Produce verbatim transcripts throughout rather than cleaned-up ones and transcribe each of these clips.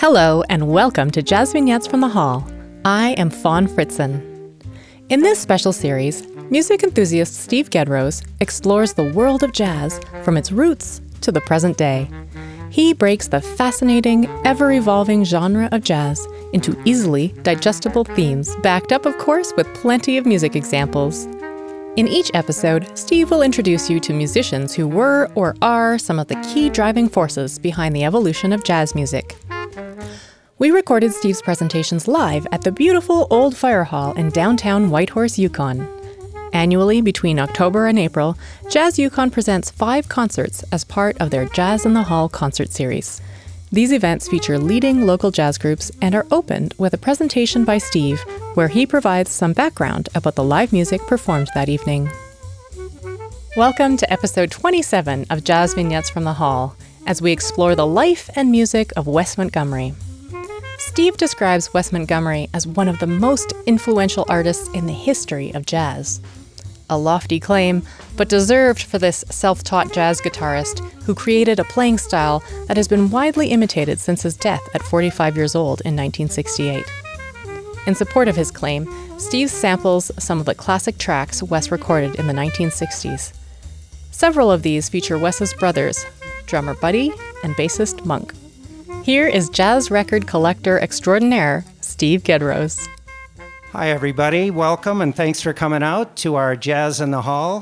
Hello and welcome to Jazz Vignettes from the Hall. I am Fawn Fritzen. In this special series, music enthusiast Steve Gedrose explores the world of jazz from its roots to the present day. He breaks the fascinating, ever-evolving genre of jazz into easily digestible themes, backed up, of course, with plenty of music examples. In each episode, Steve will introduce you to musicians who were or are some of the key driving forces behind the evolution of jazz music. We recorded Steve's presentations live at the beautiful Old Fire Hall in downtown Whitehorse, Yukon. Annually, between October and April, Jazz Yukon presents five concerts as part of their Jazz in the Hall concert series. These events feature leading local jazz groups and are opened with a presentation by Steve, where he provides some background about the live music performed that evening. Welcome to episode twenty-seven of Jazz Vignettes from the Hall, as we explore the life and music of Wes Montgomery. Steve describes Wes Montgomery as one of the most influential artists in the history of jazz. A lofty claim, but deserved for this self-taught jazz guitarist who created a playing style that has been widely imitated since his death at forty-five years old in nineteen sixty-eight. In support of his claim, Steve samples some of the classic tracks Wes recorded in the nineteen sixties. Several of these feature Wes's brothers, drummer Buddy and bassist Monk. Here is jazz record collector extraordinaire, Steve Gedrose. Hi, everybody. Welcome, and thanks for coming out to our Jazz in the Hall.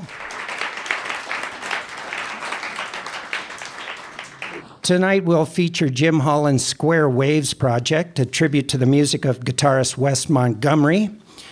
Tonight, we'll feature Jim Holland's Square Waves project, a tribute to the music of guitarist Wes Montgomery.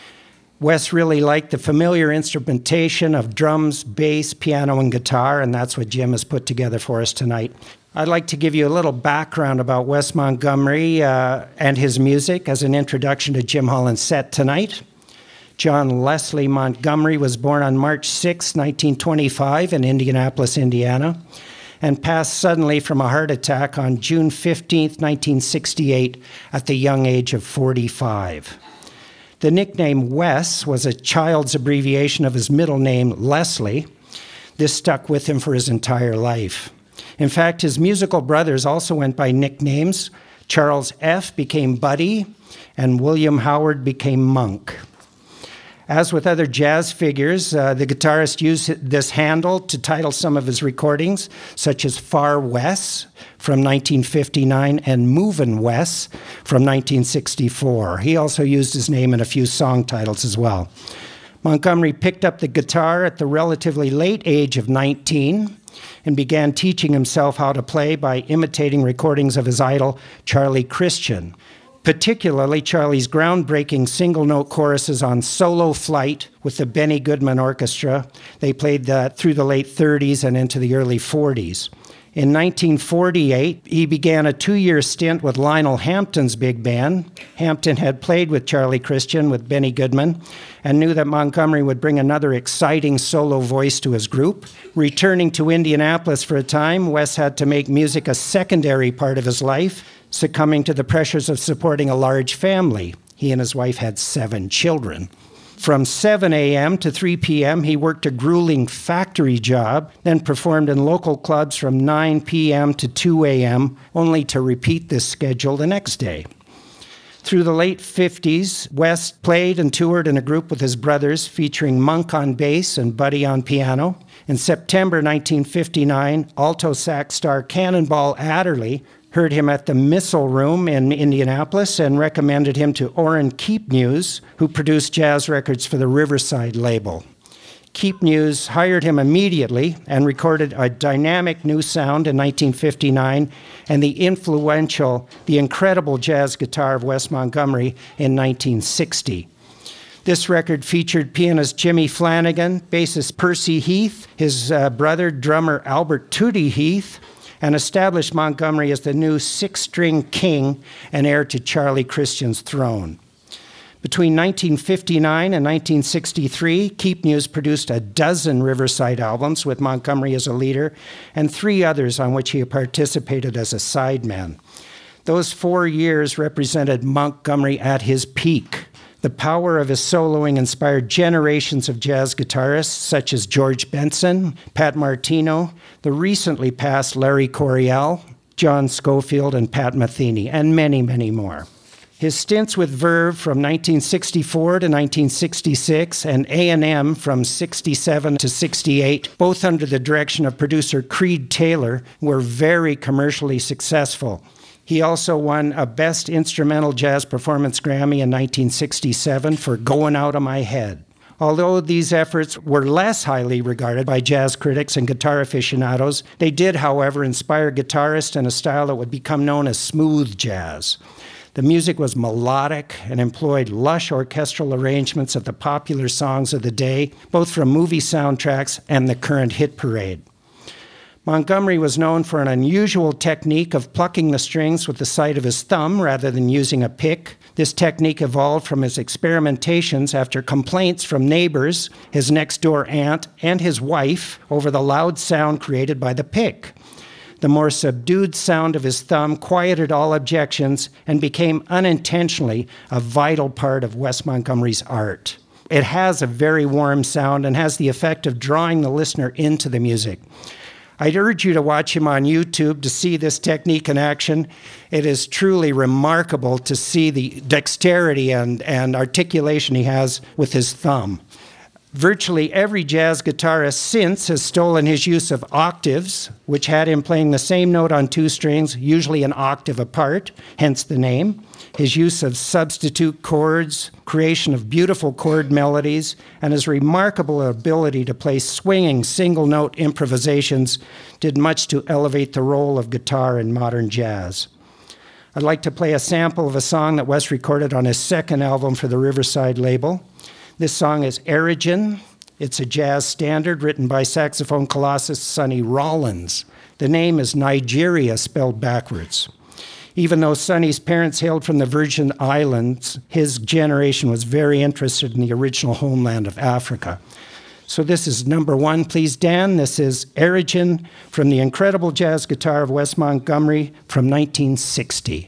Wes really liked the familiar instrumentation of drums, bass, piano, and guitar, and that's what Jim has put together for us tonight. I'd like to give you a little background about Wes Montgomery uh, and his music as an introduction to Jim Holland's set tonight. John Leslie Montgomery was born on March sixth, nineteen twenty-five in Indianapolis, Indiana, and passed suddenly from a heart attack on June fifteenth, nineteen sixty-eight at the young age of forty-five. The nickname Wes was a child's abbreviation of his middle name, Leslie. This stuck with him for his entire life. In fact, his musical brothers also went by nicknames. Charles F. became Buddy, and William Howard became Monk. As with other jazz figures, uh, the guitarist used this handle to title some of his recordings, such as Far Wes from nineteen fifty-nine and Movin' Wes from nineteen sixty-four. He also used his name in a few song titles as well. Montgomery picked up the guitar at the relatively late age of nineteen and began teaching himself how to play by imitating recordings of his idol, Charlie Christian, particularly Charlie's groundbreaking single-note choruses on Solo Flight with the Benny Goodman Orchestra. They played that through the late thirties and into the early forties. In nineteen forty-eight, he began a two-year stint with Lionel Hampton's big band. Hampton had played with Charlie Christian with Benny Goodman and knew that Montgomery would bring another exciting solo voice to his group. Returning to Indianapolis for a time, Wes had to make music a secondary part of his life, succumbing to the pressures of supporting a large family. He and his wife had seven children. From seven a.m. to three p.m., he worked a grueling factory job, then performed in local clubs from nine p.m. to two a.m., only to repeat this schedule the next day. Through the late fifties, Wes played and toured in a group with his brothers, featuring Monk on bass and Buddy on piano. In September nineteen fifty-nine, alto sax star Cannonball Adderley heard him at the Missile Room in Indianapolis and recommended him to Orrin Keepnews, who produced jazz records for the Riverside label. Keepnews hired him immediately and recorded a dynamic new sound in nineteen fifty-nine and the influential, the incredible jazz guitar of Wes Montgomery in nineteen sixty. This record featured pianist Jimmy Flanagan, bassist Percy Heath, his uh, brother, drummer Albert Tootie Heath, and established Montgomery as the new six-string king and heir to Charlie Christian's throne. Between nineteen fifty-nine and nineteen sixty-three, Keepnews produced a dozen Riverside albums with Montgomery as a leader and three others on which he participated as a sideman. Those four years represented Montgomery at his peak. The power of his soloing inspired generations of jazz guitarists such as George Benson, Pat Martino, the recently passed Larry Coryell, John Schofield, and Pat Metheny, and many, many more. His stints with Verve from nineteen sixty-four to nineteen sixty-six and A and M from sixty-seven to sixty-eight, both under the direction of producer Creed Taylor, were very commercially successful. He also won a Best Instrumental Jazz Performance Grammy in nineteen sixty-seven for Going Out of My Head. Although these efforts were less highly regarded by jazz critics and guitar aficionados, they did, however, inspire guitarists in a style that would become known as smooth jazz. The music was melodic and employed lush orchestral arrangements of the popular songs of the day, both from movie soundtracks and the current hit parade. Montgomery was known for an unusual technique of plucking the strings with the side of his thumb rather than using a pick. This technique evolved from his experimentations after complaints from neighbors, his next-door aunt, and his wife over the loud sound created by the pick. The more subdued sound of his thumb quieted all objections and became unintentionally a vital part of Wes Montgomery's art. It has a very warm sound and has the effect of drawing the listener into the music. I'd urge you to watch him on YouTube to see this technique in action. It is truly remarkable to see the dexterity and, and articulation he has with his thumb. Virtually every jazz guitarist since has stolen his use of octaves, which had him playing the same note on two strings, usually an octave apart, hence the name. His use of substitute chords, creation of beautiful chord melodies, and his remarkable ability to play swinging single-note improvisations did much to elevate the role of guitar in modern jazz. I'd like to play a sample of a song that Wes recorded on his second album for the Riverside label. This song is Erogen. It's a jazz standard written by saxophone colossus Sonny Rollins. The name is Nigeria spelled backwards. Even though Sonny's parents hailed from the Virgin Islands, his generation was very interested in the original homeland of Africa. So this is number one, please, Dan. This is Erogen from the incredible jazz guitar of Wes Montgomery from nineteen sixty.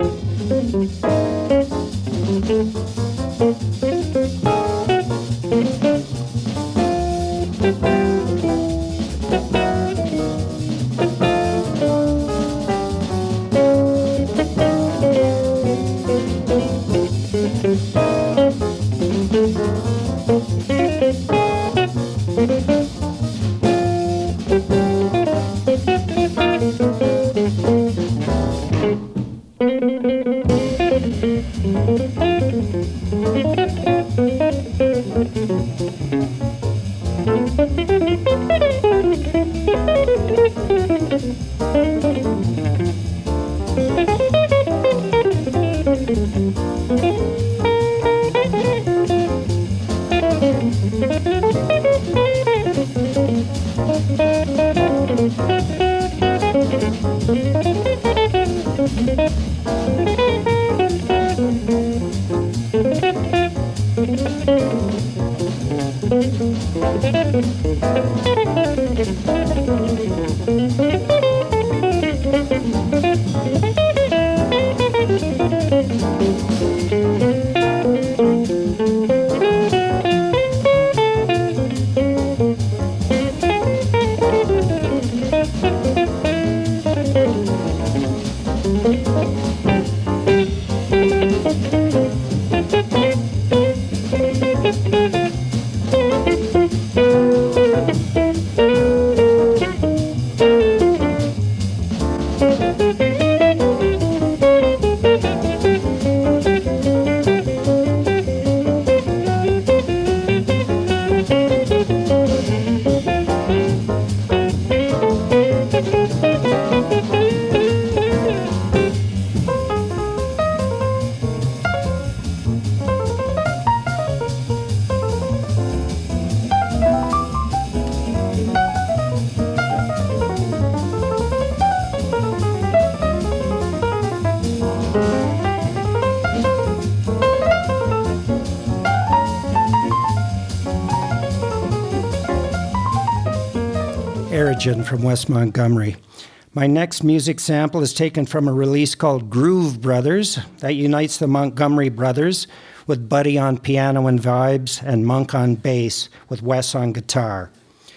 Erogen from Wes Montgomery. My next music sample is taken from a release called Groove Brothers that unites the Montgomery brothers with Buddy on piano and vibes and Monk on bass with Wes on guitar.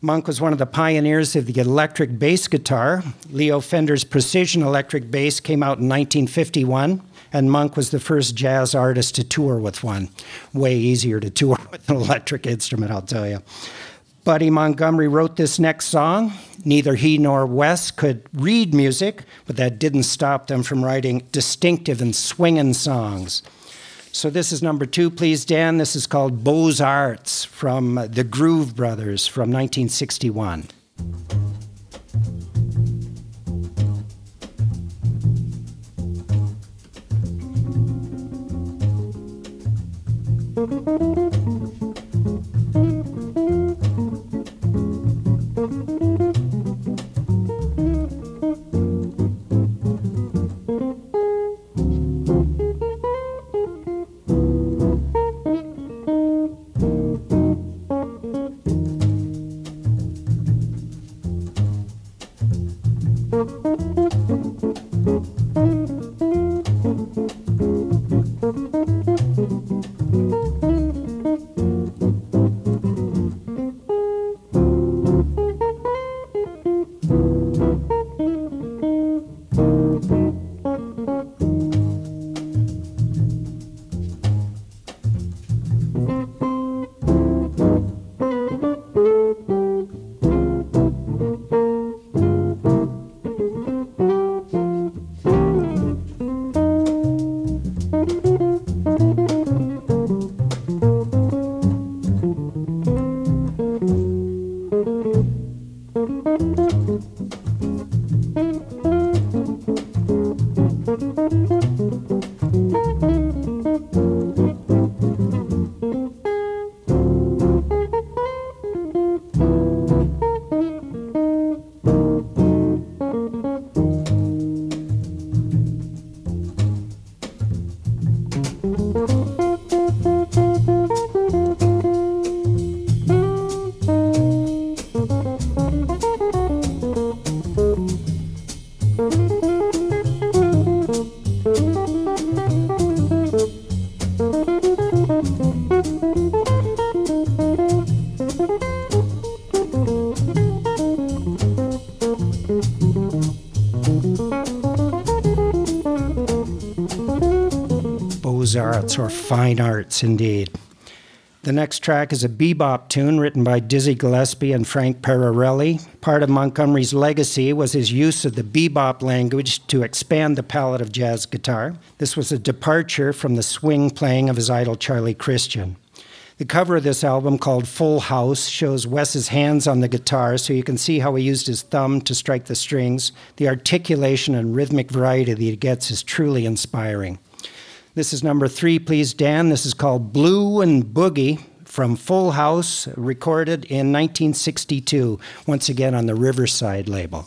Monk was one of the pioneers of the electric bass guitar. Leo Fender's Precision electric bass came out in nineteen fifty-one, and Monk was the first jazz artist to tour with one. Way easier to tour with an electric instrument, I'll tell you. Buddy Montgomery wrote this next song. Neither he nor Wes could read music, but that didn't stop them from writing distinctive and swinging songs. So this is number two, please, Dan. This is called Beaux Arts from the Groove Brothers from nineteen sixty-one. Arts, or fine arts indeed. The next track is a bebop tune written by Dizzy Gillespie and Frank Pararelli. Part of Montgomery's legacy was his use of the bebop language to expand the palette of jazz guitar. This was a departure from the swing playing of his idol Charlie Christian. The cover of this album, called Full House, shows Wes's hands on the guitar, so you can see how he used his thumb to strike the strings. The articulation and rhythmic variety that he gets is truly inspiring. This is number three, please, Dan. This is called Blue and Boogie from Full House, recorded in nineteen sixty-two, once again on the Riverside label.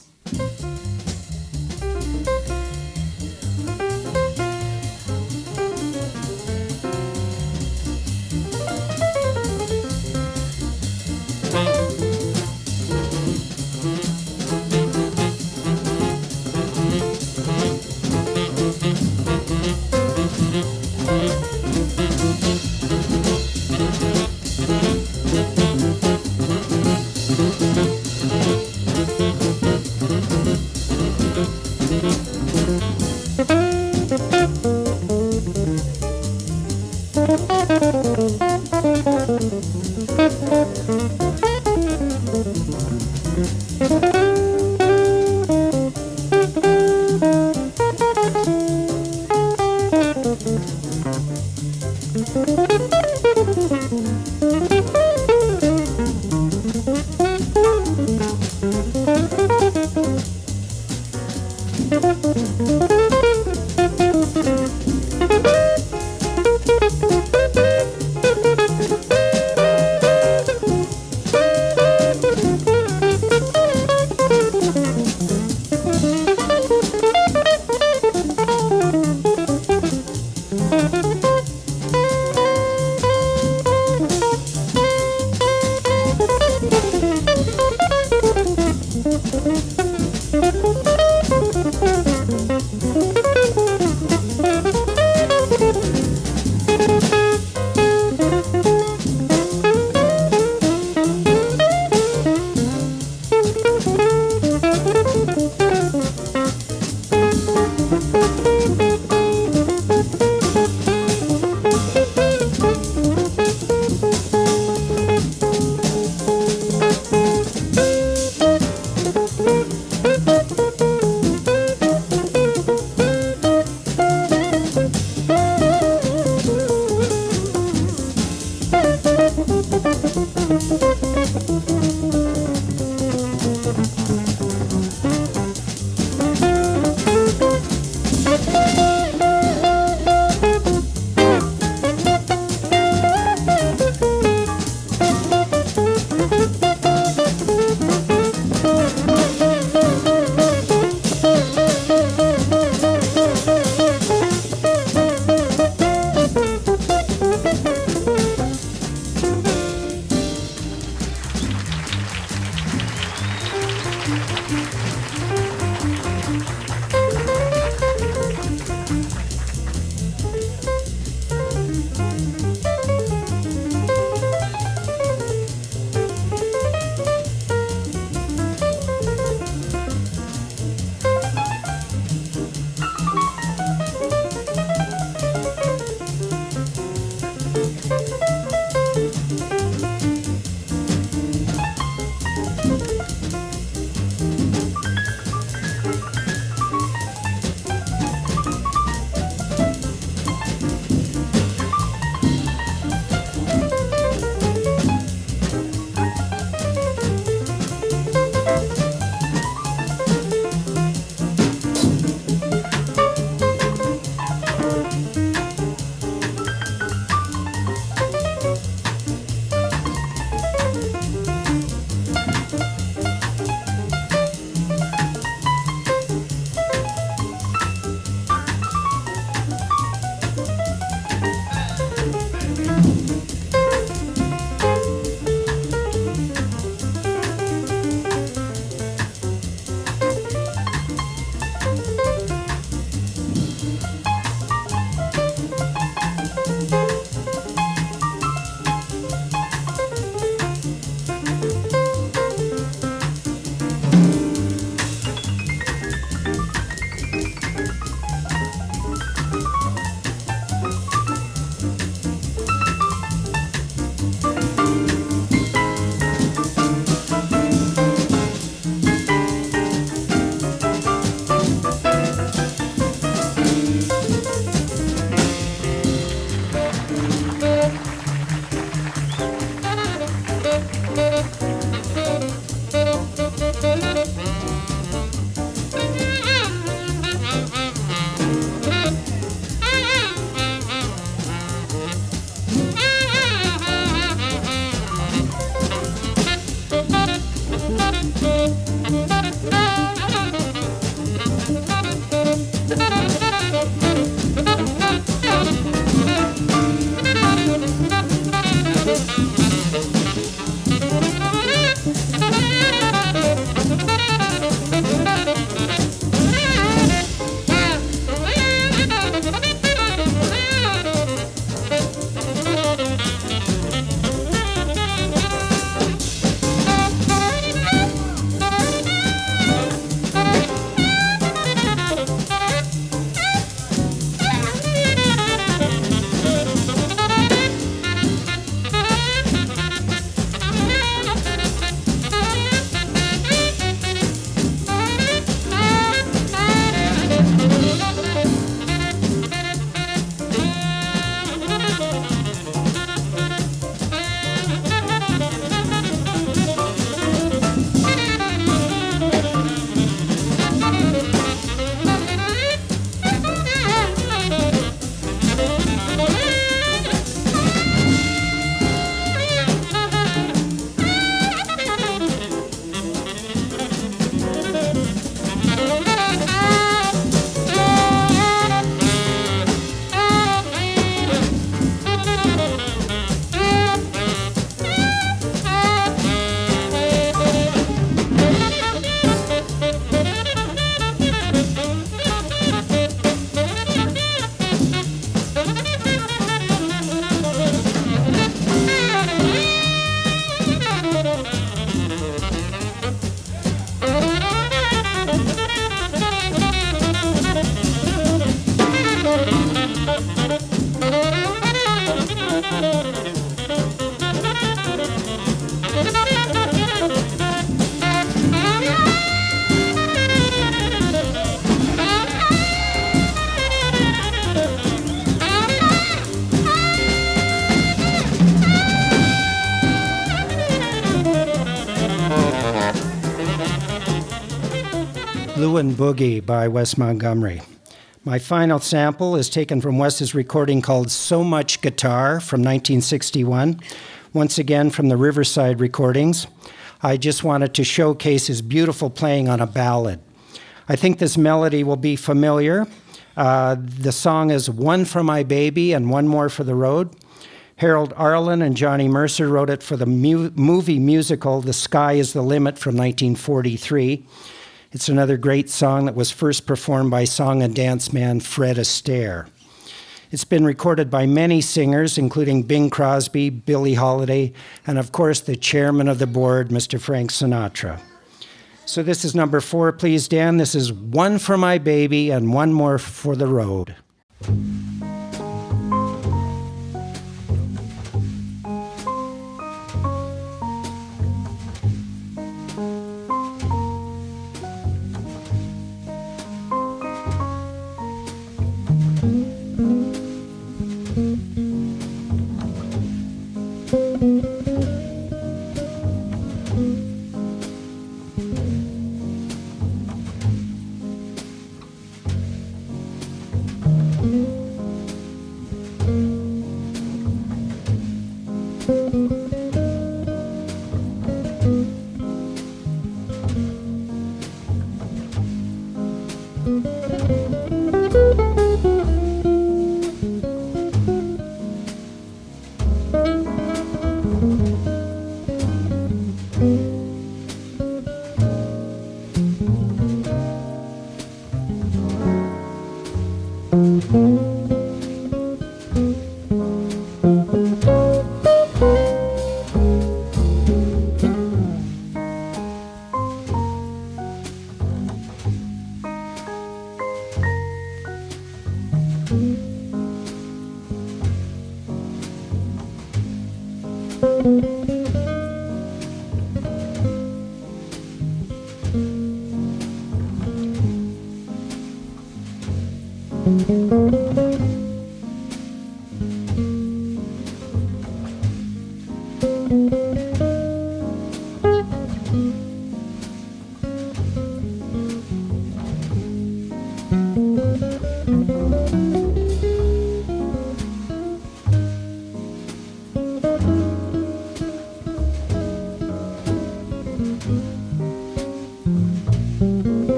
Lewin Boogie by Wes Montgomery. My final sample is taken from Wes's recording called So Much Guitar from nineteen sixty-one, once again from the Riverside recordings. I just wanted to showcase his beautiful playing on a ballad. I think this melody will be familiar. Uh, the song is One for My Baby and One More for the Road. Harold Arlen and Johnny Mercer wrote it for the mu- movie musical The Sky is the Limit from nineteen forty-three. It's another great song that was first performed by song and dance man Fred Astaire. It's been recorded by many singers, including Bing Crosby, Billie Holiday, and of course the chairman of the board, Mister Frank Sinatra. So this is number four, please, Dan. This is One for My Baby and One More for the Road.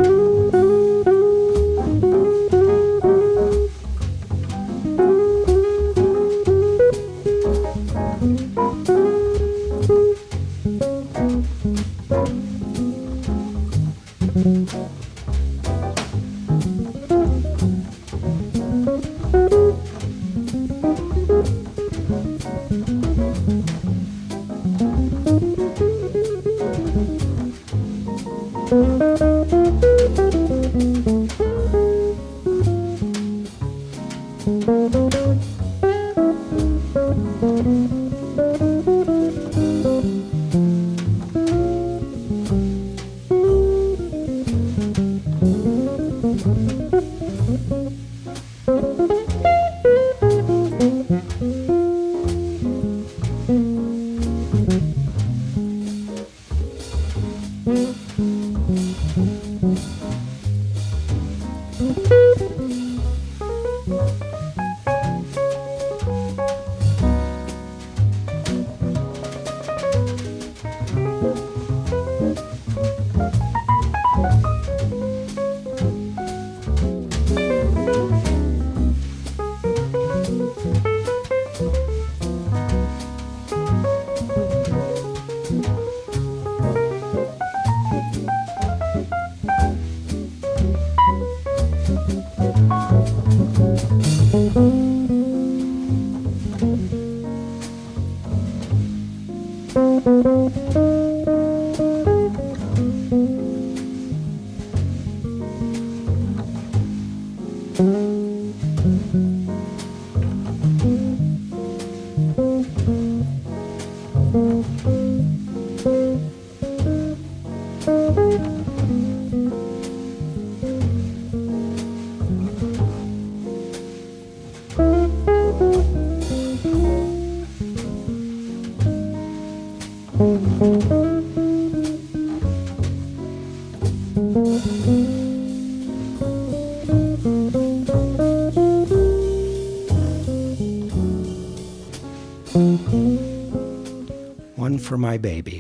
One for my baby.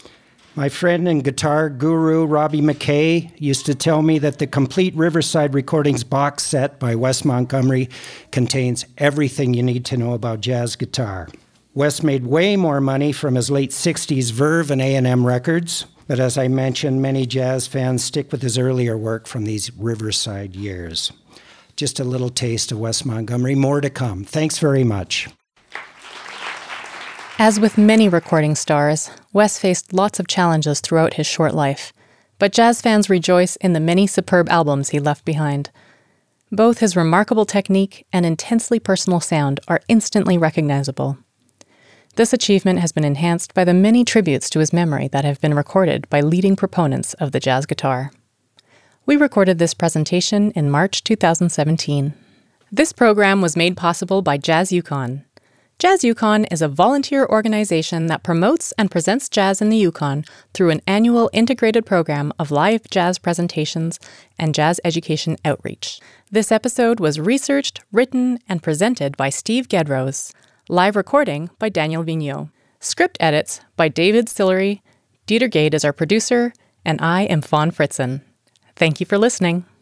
My friend and guitar guru Robbie McKay used to tell me that the complete Riverside Recordings box set by Wes Montgomery contains everything you need to know about jazz guitar. Wes made way more money from his late sixties Verve and A and M records, but as I mentioned, many jazz fans stick with his earlier work from these Riverside years. Just a little taste of Wes Montgomery, more to come. Thanks very much. As with many recording stars, Wes faced lots of challenges throughout his short life, but jazz fans rejoice in the many superb albums he left behind. Both his remarkable technique and intensely personal sound are instantly recognizable. This achievement has been enhanced by the many tributes to his memory that have been recorded by leading proponents of the jazz guitar. We recorded this presentation in March two thousand seventeen. This program was made possible by Jazz Yukon. Jazz Yukon is a volunteer organization that promotes and presents jazz in the Yukon through an annual integrated program of live jazz presentations and jazz education outreach. This episode was researched, written, and presented by Steve Gedrose. Live recording by Daniel Vigneault. Script edits by David Sillery. Dieter Gade is our producer, and I am Fawn Fritzen. Thank you for listening.